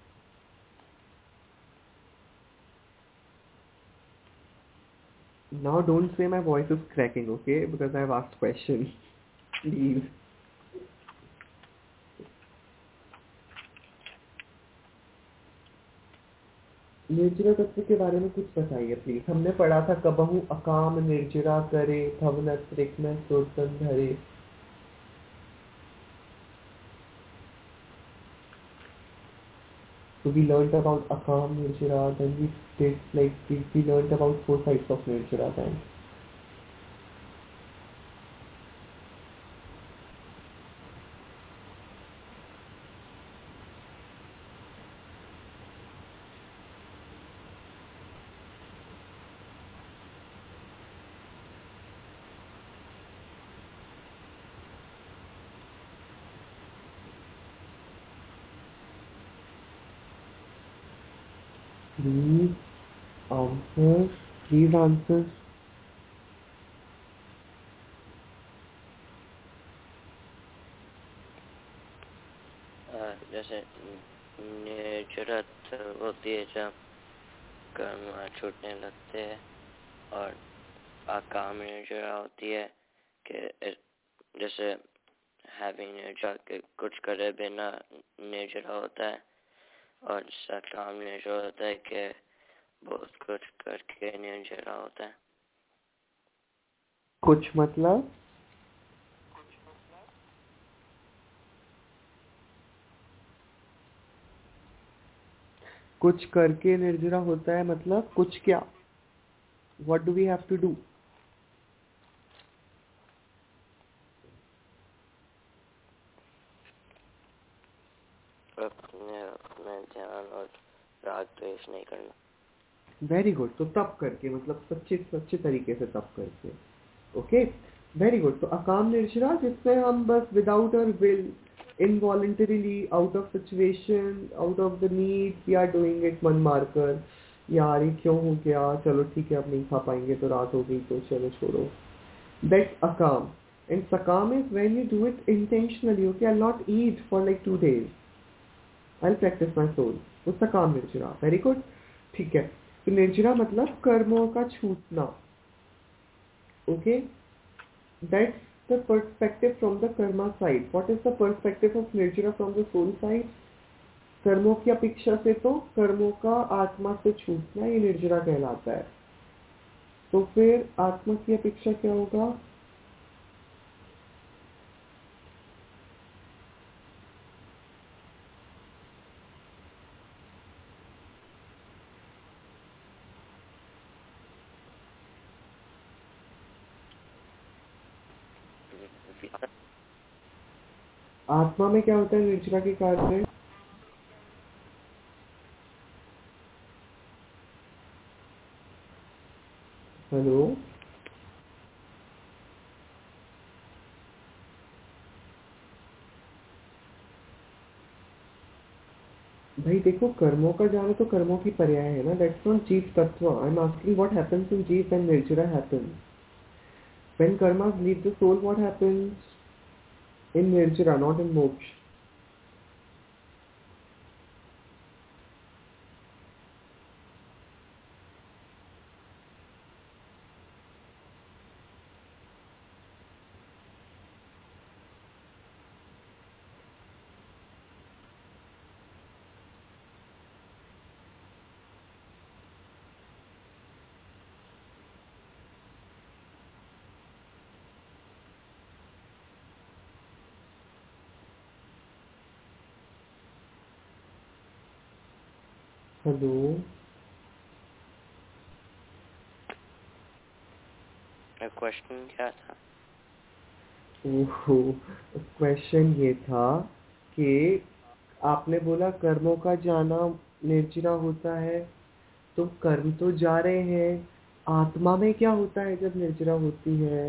Now don't say my voice is cracking, okay? Because I have asked questions. Please. निर्जरा तत्व के बारे में कुछ बताइए प्लीज. हमने पढ़ा था कबहू अकाम निर्जरा करे भवन त्रिक में सोतन धरे. So we learned about akam nirjara, then we did like we, we learned about four types of nirjara then. Please answer. Please answer. अ, जैसे निर्जरत होती है जब कर्म छूटने लगते हैं, और अकाम निर्जरा होती है कि जैसे हैविंग निर्जरा के कुछ करे बिना निर्जरा होता है, और सकाम निर्जरा होता है कि बहुत कुछ करके निर्जरा होता है. कुछ मतलब कुछ करके निर्जरा होता है मतलब कुछ क्या? What do we have to do? अपने में ध्यान और राग द्वेष नहीं करना। Very good. तो तप करके, मतलब सच्चे सच्चे तरीके से तप करके। Okay, very good. तो अकाम निर्जरा, जिसमें हम बस without our will, involuntarily, out of situation, out of the need, we are doing it मन मारकर, यार ये क्यों हो गया, चलो ठीक है अब नहीं खा पाएंगे तो रात हो गई तो चलो छोड़ो। दैट्स अकाम। एंड सकाम is when you do it intentionally. Okay, I not eat for like two days, I practice my soul. वो सकाम निर्जरा। वेरी गुड, ठीक है। तो निर्जरा मतलब कर्मों का छूटना। Okay, that's the perspective from the karma side. What is the perspective of निर्जरा फ्रॉम द सोल साइड? कर्मों की अपेक्षा से तो कर्मों का आत्मा से छूटना ये निर्जरा कहलाता है। तो फिर आत्मा की अपेक्षा क्या होगा? आत्मा में क्या होता है निर्जरा के कारण? हेलो, भाई देखो, कर्मों का जाना तो कर्मों की पर्याय है ना। दैट्स नॉट जीव तत्व। I am asking what happens in जीव व्हेन निर्जरा happens. When karmas leave the soul, what happens in nirjara, not in moksha? Hello, question क्या था? ओहो, क्वेश्चन ये था कि आपने बोला कर्मों का जाना निर्जरा होता है, तो कर्म तो जा रहे हैं, आत्मा में क्या होता है जब निर्जरा होती है?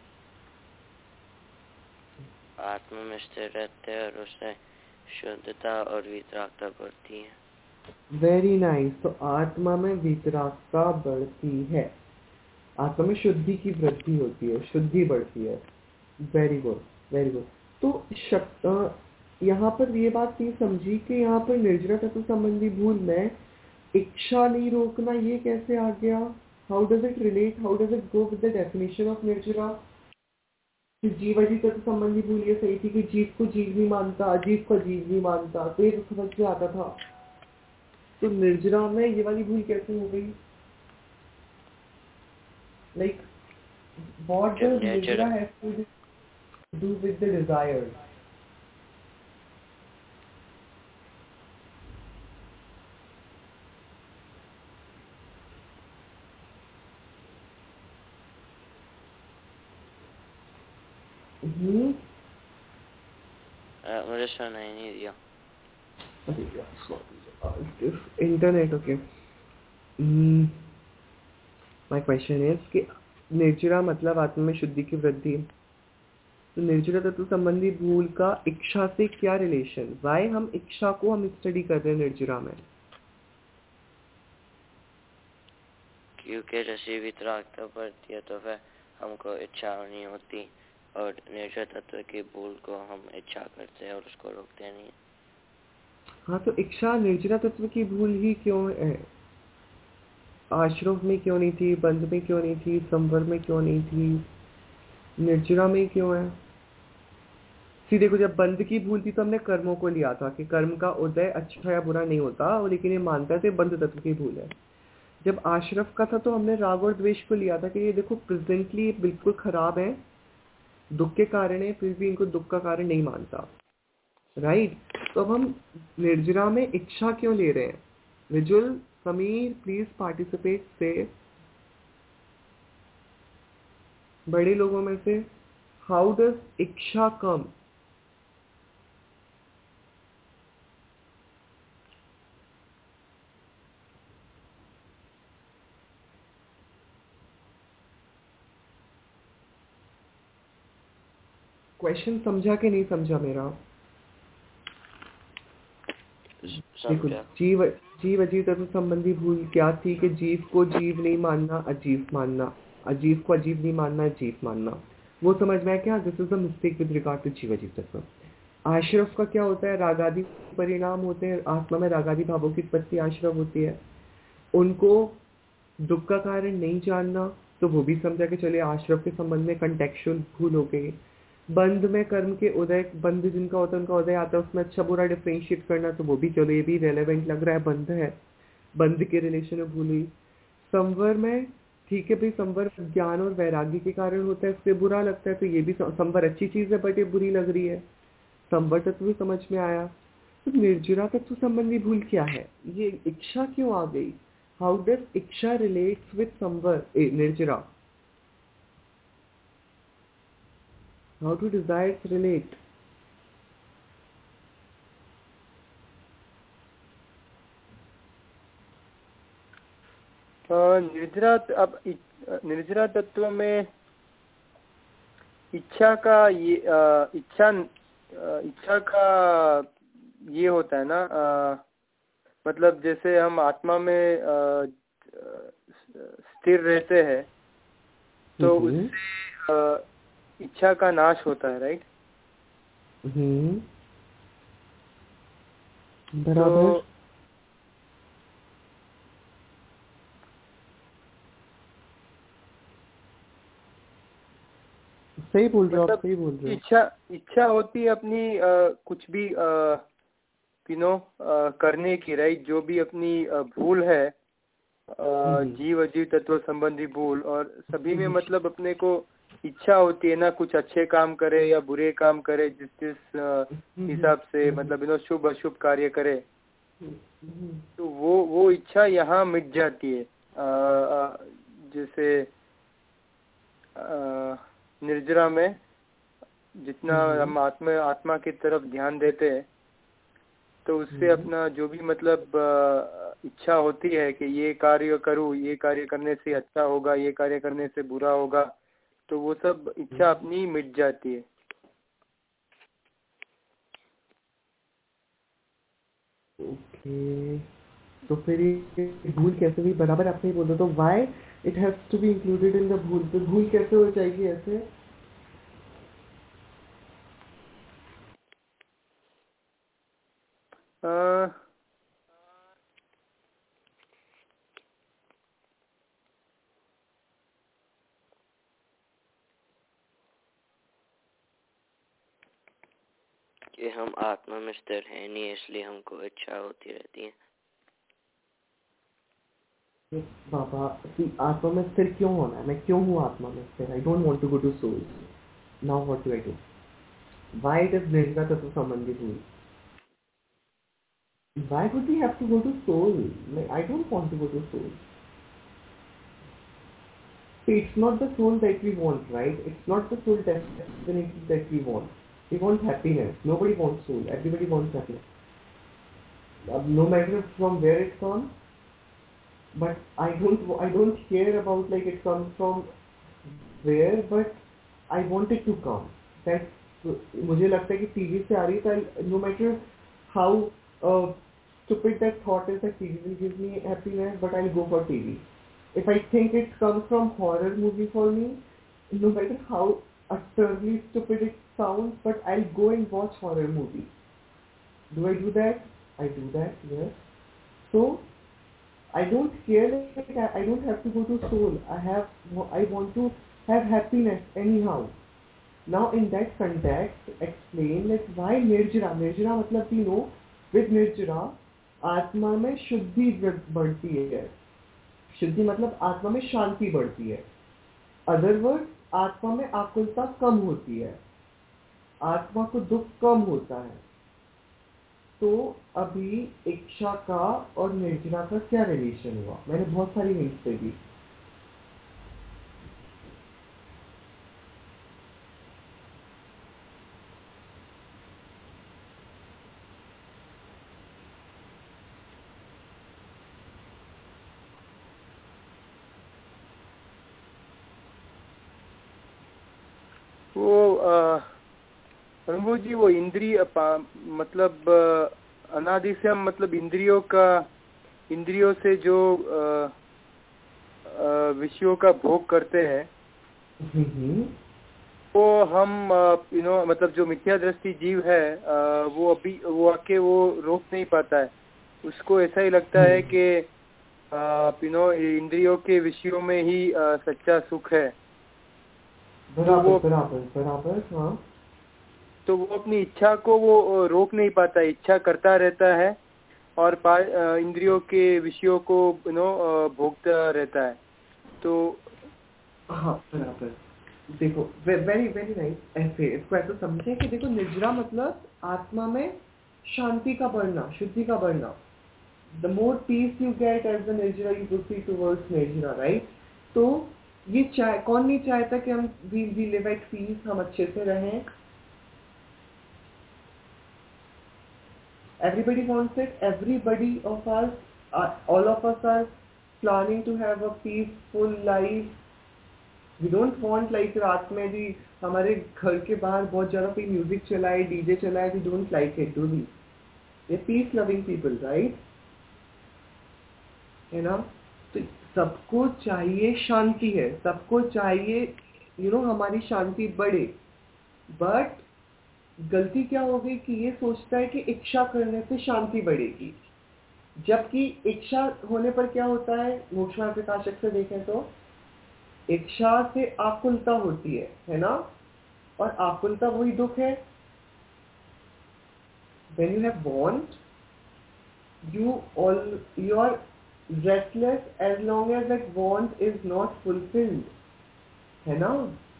आत्मा में स्थिर रहते हैं और उससे शुद्धता और वितरागता बढ़ती है। Very nice. तो आत्मा में वितरागता बढ़ती है, आत्मा में शुद्धि की वृद्धि होती है, शुद्धि बढ़ती है। Very good, very good. तो शक, अ, यहाँ पर ये बात नहीं समझी कि यहाँ पर निर्जरा तत्व संबंधी भूल में इच्छा नहीं रोकना, ये कैसे आ गया? How does it relate, how does it go with the definition of निर्जरा? कि जीव अजीव तत्व संबंधी भूल ये सही थी कि जीव को जीव नहीं मानता, अजीव को जीव नहीं मानता, तो ये तो समझ में आता था। तो निर्जरा में ये वाली भूल कैसे हो गई? लाइक व्हाट जब डज नेचर निर्जरा have to do with the desire? हम्म, मुझे सुना ही नहीं दिया। Internet. Okay, my question is कि निर्जरा मतलब आत्मा में शुद्धि की वृद्धि। तो निर्जरा तत्व संबंधी भूल का इच्छा से क्या रिलेशन? वाई हम इच्छा को हम स्टडी कर रहे हैं निर्जरा में? क्योंकि जैसे वितरागता बढ़ती है तो फिर हमको इच्छा नहीं होती, और निर्जरा तत्व की भूल को हम इच्छा करते हैं और उसको रोकते नहीं। हाँ, तो इच्छा निर्जरा तत्व की भूल ही क्यों है? आश्रम में क्यों नहीं थी, बंध में क्यों नहीं थी, संवर में क्यों नहीं थी, निर्जरा में क्यों है? सी देखो, जब बंध की भूल थी तो हमने कर्मों को लिया था कि कर्म का उदय अच्छा या बुरा नहीं होता, और लेकिन ये मानता है बंध तत्व की भूल है। जब आश्रफ का था तो हमने राग और द्वेष को लिया था कि ये देखो प्रेजेंटली ये बिल्कुल खराब है, दुख के कारण है, फिर भी इनको दुख का कारण नहीं मानता। राइट। तो अब हम निर्जरा में इच्छा क्यों ले रहे हैं? विजुअल, समीर प्लीज पार्टिसिपेट से बड़े लोगों में से। हाउ डज इच्छा कम? क्वेश्चन समझा कि नहीं समझा मेरा? देखो, समझा। जीव जीव अजीव तत्व संबंधी भूल क्या थी कि जीव को जीव नहीं मानना, अजीव मानना, अजीव को अजीब नहीं मानना, अजीब मानना। वो समझ में आया क्या? This is a mistake with regard to जीव अजीव तत्व। आश्रव का क्या होता है? रागादि परिणाम होते हैं, आत्मा में रागादि भावों की उत्पत्ति आश्रव होती है। उनको दुख का कारण नहीं जानना, तो वो भी समझा कि चलिए आश्रव के संबंध में कंटेक्चुअल भूल हो गई। बंध में कर्म के उदय, बंध जिनका होता है उनका उदय आता है, उसमें अच्छा बुरा डिफरेंशिएट करना, तो वो भी चलो ये भी रेलेवेंट लग रहा है, बंध है, बंध के रिलेशन में भूल हुई। संवर में ठीक है भाई, संवर ज्ञान और वैराग्य के कारण होता है, इससे बुरा लगता है, तो ये भी संवर अच्छी चीज है बट ये बुरी लग रही है। संवर तत्व भी समझ में आया। तो निर्जरा तत्व संबंधी भूल क्या है? ये इच्छा क्यों आ गई? हाउ डज इच्छा रिलेट्स विद संवर निर्जरा? How do desires relate? निर्जरा अब निर्जरा तत्व में इच्छा का ये इच्छा इच्छा का ये होता है ना, आ, मतलब जैसे हम आत्मा में आ, स्थिर रहते हैं तो उससे आ, इच्छा का नाश होता है, राइट? हम्म, बराबर। तो सही बोल रहे हो आप, मतलब सही बोल रहे हो। इच्छा इच्छा होती है अपनी आ, कुछ भी यू नो करने की, राइट? जो भी अपनी आ, भूल है, आ, जीव अजीव तत्व संबंधी भूल, और सभी में मतलब अपने को इच्छा होती है ना, कुछ अच्छे काम करे या बुरे काम करे, जिस जिस हिसाब से मतलब यू नो शुभ अशुभ कार्य करे, तो वो वो इच्छा यहाँ मिट जाती है। आ, आ, जैसे आ, निर्जरा में जितना हम आत्मा आत्मा की तरफ ध्यान देते हैं, तो उससे अपना जो भी मतलब इच्छा होती है कि ये कार्य करूँ, ये कार्य करने से अच्छा होगा, ये कार्य करने से बुरा होगा, तो वो सब इच्छा अपनी मिट जाती है। ओके, तो फिर ये भूल कैसे भी बराबर आपने बोला, तो why it has to be included in the भूल? तो भूल कैसे हो जाएगी ऐसे? आ, कि हम आत्मा में स्थिर है नहीं, इसलिए हमको इच्छा होती रहती है। बाबा, आत्मा में स्थिर क्यों होना है? मैं क्यों हूँ आत्मा में स्थिर? I don't want to go to soul. Now what do I do? Why does निर्जरा तत्व संबंधी भूल? Why would we have to go to soul? Like, I don't want to go to soul. See, it's not the soul that we want, right? It's not the soul destination that we want. We want happiness. Nobody wants soul. Everybody wants happiness. Uh, no matter from where it comes, but I don't. I don't care about like it comes from where, but I want it to come. That मुझे लगता है कि टीवी से आ रही है, no matter how uh, stupid that thought is, that T V will give me happiness, but I'll go for T V. If I think it comes from horror movie for me, no matter how utterly stupid it sounds, but I'll go and watch horror movie. Do I do that? I do that, yes. So I don't care, like I, I don't have to go to soul. I have, I want to have happiness anyhow. Now in that context, explain like why निर्जरा? निर्जरा मतलब you know, with निर्जरा आत्मा में शुद्धि बढ़ती है। शुद्धि मतलब आत्मा में शांति बढ़ती है। अदर वर्ड, आत्मा में आकुलता कम होती है, आत्मा को दुख कम होता है। तो अभी इच्छा का और निर्जरा का क्या रिलेशन हुआ? मैंने बहुत सारी हिंट्स दे दी। वो आ, प्रभु जी वो इंद्रिय मतलब अनादि से हम मतलब इंद्रियों का इंद्रियों से जो विषयों का भोग करते हैं वो हम यू नो मतलब जो मिथ्या दृष्टि जीव है वो अभी वो आके वो रोक नहीं पाता है। उसको ऐसा ही लगता है कि यू नो इंद्रियों के विषयों में ही सच्चा सुख है। बराबर बराबर बराबर हाँ। तो वो अपनी इच्छा को वो रोक नहीं पाता, इच्छा करता रहता है और इंद्रियों के विषयों को यू नो भोगता रहता है। तो हाँ बराबर। देखो वेरी वेरी नाइस। ऐसे इसको ऐसे समझे कि देखो निद्रा मतलब आत्मा में शांति का बढ़ना, शुद्धि का बढ़ना। The more peace you get as the निद्रा यू प्रोसीड टुवर्ड्स निद्रा, राइट। तो ये चाह कौन नहीं चाहता कि हम we we live at peace, हम अच्छे से रहें। Everybody wants it. Everybody of us, uh, all of us are planning to have a peaceful life. We don't want like रात में भी हमारे घर के बाहर बहुत ज़्यादा कोई म्यूजिक चलाए, डीजे चलाए. We don't like it, do we? We're peace loving people, right? है ना? तो सबको चाहिए शांति है, सबको चाहिए you know हमारी शांति बढ़े. But गलती क्या हो गई कि ये सोचता है कि इच्छा करने से शांति बढ़ेगी, जबकि इच्छा होने पर क्या होता है, मोक्ष मार्ग प्रकाशक से देखें तो इच्छा से आकुलता होती है, है ना? और आकुलता वही दुख है. When you have want, you all you are restless as long as that want is not fulfilled, है ना?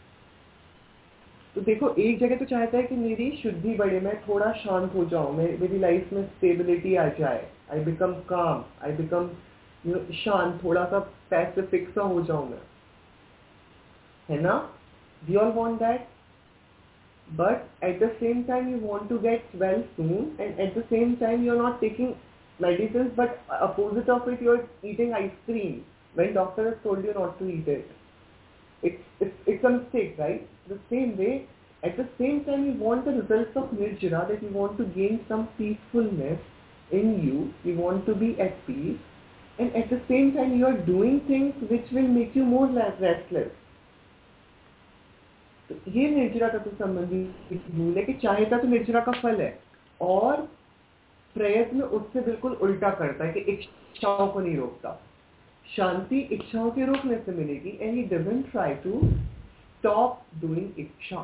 तो देखो एक जगह तो चाहता है कि मेरी शुद्धि बढ़े, मैं थोड़ा शांत हो जाऊं, मैं मेरी लाइफ में स्टेबिलिटी आ जाए, आई बिकम काम, आई बिकम यू नो शांत, थोड़ा सा पैसिफिक सा हो जाऊं मैं, है ना? We all want that, but at the same time you want to get well soon, and at the same time you are not taking medicines, but opposite of it you are eating ice cream when doctor has told you not to eat it. It's it's it's a mistake, right? The same way, at the same time you want the results of nirjara, that you want to gain some peacefulness in you, you want to be at peace, and at the same time you are doing things which will make you more restless. तो ये निर्जरा का तो संबंधी भूल है कि चाहेता तो निर्जरा का फल है, और प्रयत्न उससे बिल्कुल उल्टा करता है कि इच्छाओं को नहीं रोकता. शांति इच्छाओं के रोकने से मिलेगी, and he doesn't try to stop doing इच्छा.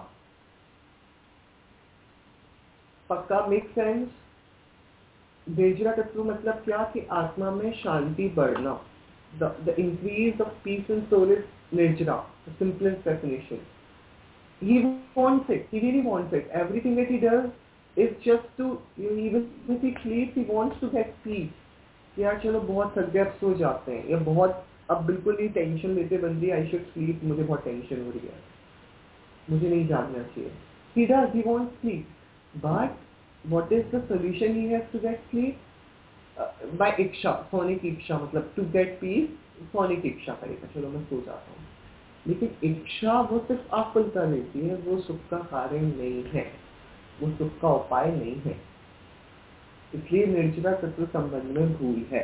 पक्का मेक सेंस? निर्जरा तत्व मतलब क्या कि आत्मा में शांति बढ़ना. The increase of peace and soul is निर्जरा, the simplest definition. He wants it, he really wants it. Everything that he does is just to, you know, even if he sleeps, he wants to get peace. यार चलो बहुत थक गए, अब सो जाते हैं, या बहुत अब बिल्कुल नहीं टेंशन लेते बंदी, आई शुड स्लीप, मुझे बहुत टेंशन हो रही है, मुझे नहीं जागना चाहिए. He does, he wants sleep, but what is the solution he has to get sleep? Uh, by इच्छा, सोने की इच्छा, मतलब to get peace, सोने की इच्छा करेगा, चलो मैं सो जाता हूँ. लेकिन इच्छा वो सिर्फ आकुलता देती है, वो सुख का कारण नहीं है, वो सुख का उपाय नहीं है. इसलिए निर्जरा तत्व संबंध में भूल है.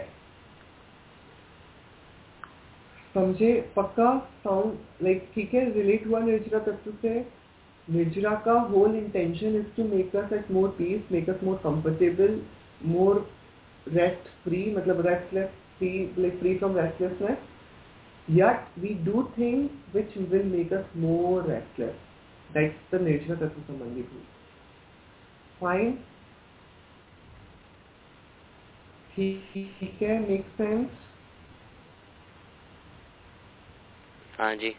समझे? पक्का? साउंड लाइक ठीक है? रिलेट हुआ निर्जरा तत्व से? निर्जरा का whole intention is to make us at more peace, make us more comfortable, more rest free, मतलब restless free, like free from restlessness. Yet we do things which will make us more restless. That's the nature of Tattva Sambandhi bhul. Fine? ठीक है, make sense? हाँ जी.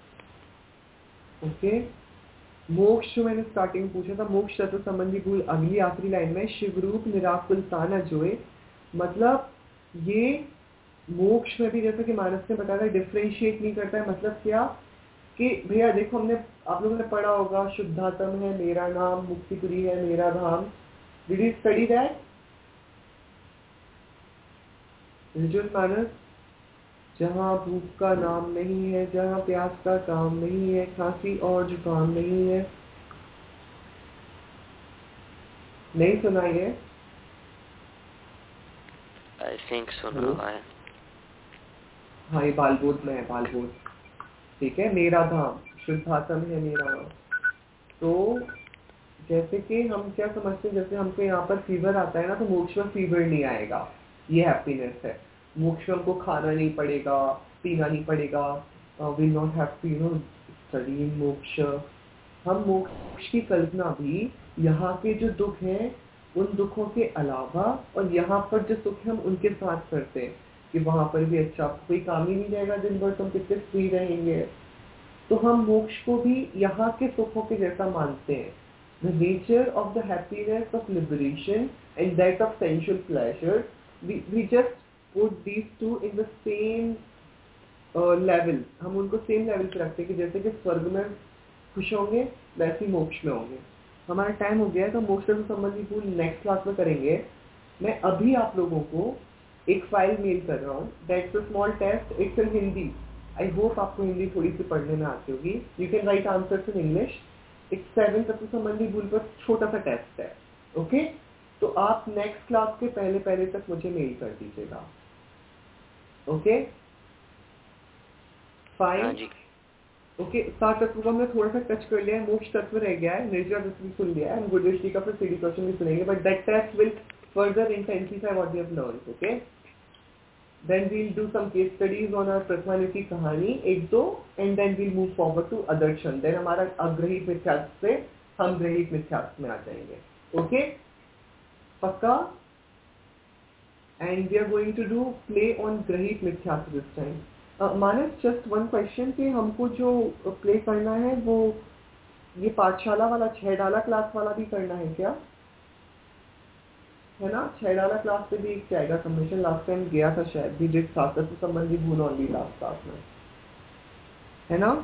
ओके. मोक्ष जो मैंने स्टार्टिंग पूछा था, मोक्ष तत्व संबंधी भूल अगली आखिरी लाइन में शिवरूप निराकुलता न जोए, मतलब ये मोक्ष में भी जैसा कि मानस ने बताया डिफरेंशिएट नहीं करता है. मतलब क्या कि भैया देखो, हमने आप लोगों ने पढ़ा होगा शुद्धात्म है मेरा नाम, मुक्तिपुरी है मेरा धाम. Did you study that? Rijul Manas, जहाँ भूख का नाम नहीं है, जहाँ प्यास का काम नहीं है, खांसी और जुकाम नहीं है, नहीं सुना ये? आई थिंक सुना हेलो, हुआ है। हाँ ये बालबोध में है, बालबोध, ठीक है। मेरा धाम शुद्ध भाषा में है मेरा नाम। तो जैसे कि हम क्या समझते हैं, जैसे हमको यहाँ पर फीवर आता है ना, तो मोक्ष में फीवर नहीं आएगा, ये हैप्पीनेस है। मोक्ष में हमको खाना नहीं पड़ेगा, पीना नहीं पड़ेगा, will not have to you know study in मोक्ष। हम मोक्ष की कल्पना भी यहाँ के जो दुख हैं उन दुखों के अलावा और यहाँ पर जो सुख है हम उनके साथ करते हैं, कि वहां पर भी अच्छा कोई काम ही नहीं रहेगा दिन भर, तो हम कितने फ्री रहेंगे। तो हम मोक्ष को भी यहाँ के सुखों के जैसा मानते हैं। The nature of the happiness of liberation and that of sensual pleasure, we, we just put these two in the same level, हम उनको सेम लेवल पे रखते हैं, कि जैसे कि स्वर्ग में खुश होंगे वैसे ही मोक्ष में होंगे। हमारा टाइम हो गया है, तो मोक्ष से संबंधित भूल नेक्स्ट क्लास में करेंगे। मैं अभी आप लोगों को एक फाइल मेल कर रहा हूँ, that's a small test, it's in Hindi. I hope आपको हिंदी थोड़ी सी पढ़ने में आती होगी। You can write answers in English. एक सेवन तत्व संबंधी भूल पर छोटा सा टेस्ट है, ओके। तो आप नेक्स्ट क्लास के पहले पहले तक मुझे मेल कर दीजिएगा, ओके हाँ फाइन। जी। ओके, सात तत्व को हमने थोड़ा सा टच कर लिया है, मोक्ष तत्व रह गया है, निर्जरा तत्व भी सुन लिया है, हम गुरुदेव जी का फिर सीडी क्वेश्चन भी सुनेंगे, but that test will further intensify what we have learned, okay. Then we will do some case studies on our personality कहानी एक दो, and then we will move forward to other क्षण। देन हमारा अग्रहित मिथ्यात्व से हम ग्रहित मिथ्यात्व में आ जाएंगे, ओके पक्का। And we are going to do play on ग्रहित मिथ्यात्व this time. Manas, just one question, कि हमको जो प्ले करना है वो ये पाठशाला वाला छह डाला क्लास वाला भी करना है क्या? है ना, छह डाला क्लास पे भी एक जाएगा सबमिशन। लास्ट टाइम गया था शायद, भी डिड शास्त्र संबंधी भूल ऑनली लास्ट क्लास में, है ना?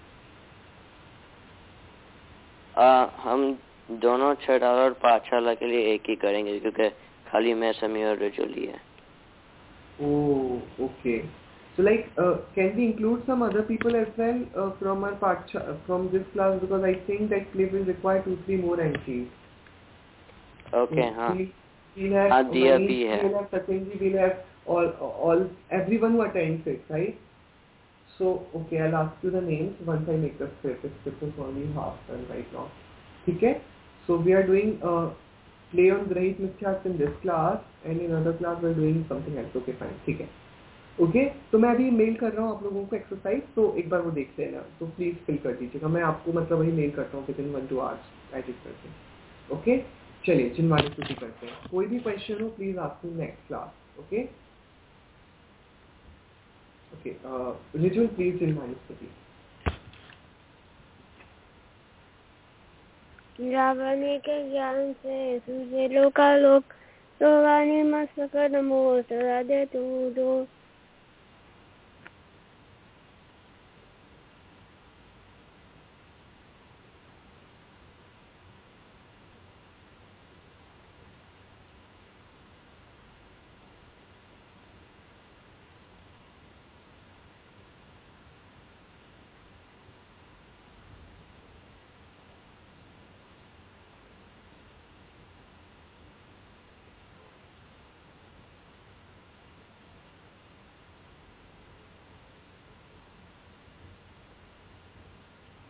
आ, हम दोनों छठा और पाठशाला के लिए एक ही करेंगे, क्योंकि खाली मैं समी और रजोली है। Oh, okay. So like, uh, can we include some other people as well uh, from our part from this class, because I think that play will require two three more entries. Okay So हाँ we we'll have हाँ दिया Manish, भी है। we'll have Satyenji, we'll have all all everyone who attends it, right? So okay, I'll ask you the names once I make the script. The script is only half done right now. Okay? So we are doing uh, play on Grahit Mithyas in this class, and in another class we're doing something else. Okay, fine. ठीक है. ओके okay, तो मैं अभी मेल कर रहा हूँ आप लोगों को एक्सरसाइज, तो एक बार वो देख लेना, तो प्लीज फिल कर दीजिएगा। मैं आपको मतलब वही मेल करता हूँ with in one two hours edit करके, ओके। चलिए जिनवानी स्तुति करते हैं। कोई भी क्वेश्चन हो please ask me next class, okay okay. रिजुअल प्लीज जिनवानी स्तुति। जावने के ज्ञान से सूझे लोकालोक, तो वाणी मस्तक नमो सदा दे तू दो।